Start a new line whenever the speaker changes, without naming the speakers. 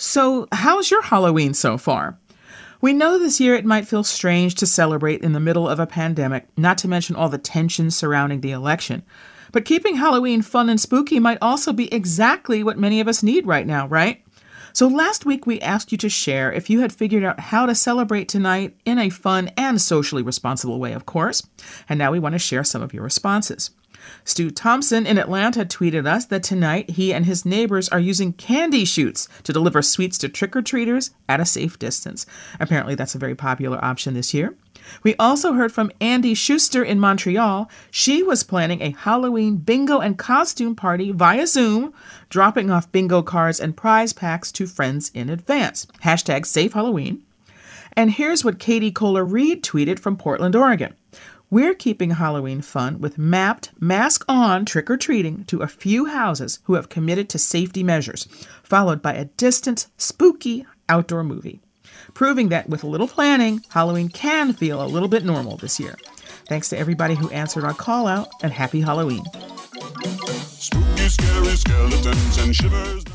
So, how's your Halloween so far? We know this year it might feel strange to celebrate in the middle of a pandemic, not to mention all the tensions surrounding the election. But keeping Halloween fun and spooky might also be exactly what many of us need right now, right? So last week we asked you to share if you had figured out how to celebrate tonight in a fun and socially responsible way, of course. And now we want to share some of your responses. Stu Thompson in Atlanta tweeted us that tonight he and his neighbors are using candy chutes to deliver sweets to trick-or-treaters at a safe distance. Apparently that's a very popular option this year. We also heard from Andy Schuster in Montreal. She was planning a Halloween bingo and costume party via Zoom, dropping off bingo cards and prize packs to friends in advance. Hashtag Safe Halloween. And here's what Katie Kohler-Reed tweeted from Portland, Oregon. We're keeping Halloween fun with mapped, mask-on trick-or-treating to a few houses who have committed to safety measures, followed by a distant, spooky outdoor movie. Proving that with a little planning, Halloween can feel a little bit normal this year. Thanks to everybody who answered our call out, and happy Halloween. Spooky, scary skeletons and shivers.